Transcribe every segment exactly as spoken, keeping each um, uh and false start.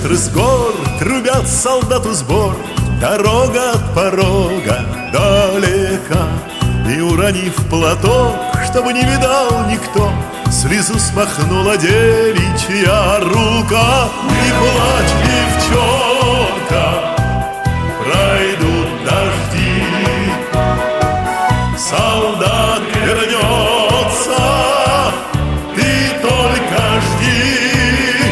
ветры с гор трубят солдату сбор. Дорога от порога далека, и, уронив платок, чтобы не видал никто, слезу смахнула девичья рука. Не плачь, девчонка, пройдут дожди, солдат вернется, ты только жди.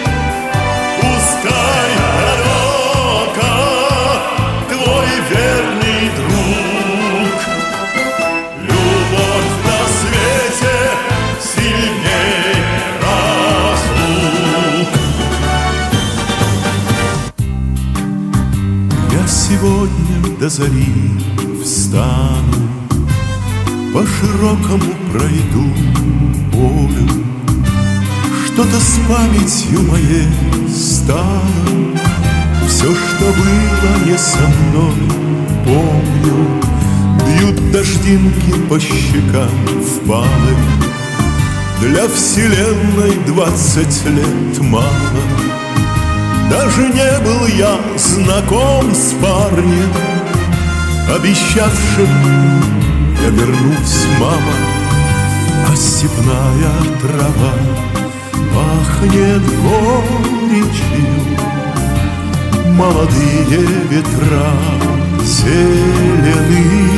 Пускай далеко твой верный друг, любовь на свете сильней разлук. Я сегодня до зари встану, по широкому пройду полю. Что-то с памятью моей стало, все, что было не со мной, помню. Бьют дождинки по щекам впалы, для вселенной двадцать лет мало. Даже не был я знаком с парнем, обещавшим: я вернусь, мама. А степная трава пахнет горечью, молодые ветра зелены.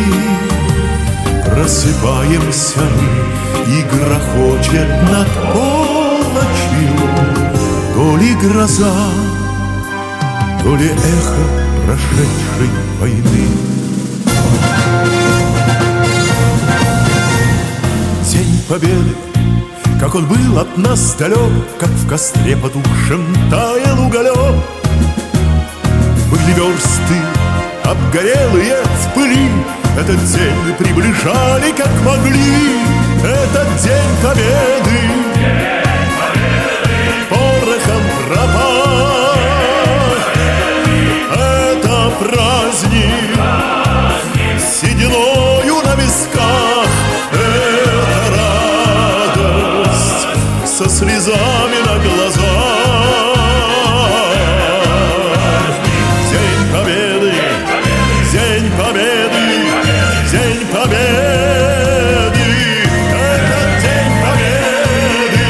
Просыпаемся мы, и грохочет над полночью то ли гроза, то ли эхо прошедшей войны. День Победы, как он был от нас далек, как в костре потухшем таял уголек. Были версты обгорелые в пыли, этот день мы приближали как могли. Этот день Победы, день Победы, порохом пропах. Это праздник, праздник, сединою на висках. Со слезами на глазах. День Победы, День Победы, День Победы. Это День Победы,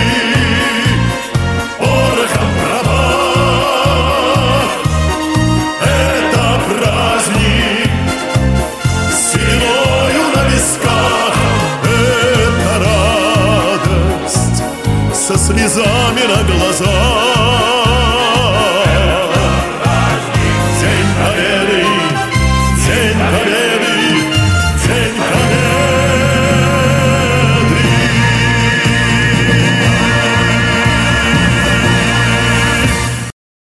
порохом пропах. Это праздник, сединою на висках. Это радость со слезами на глазах.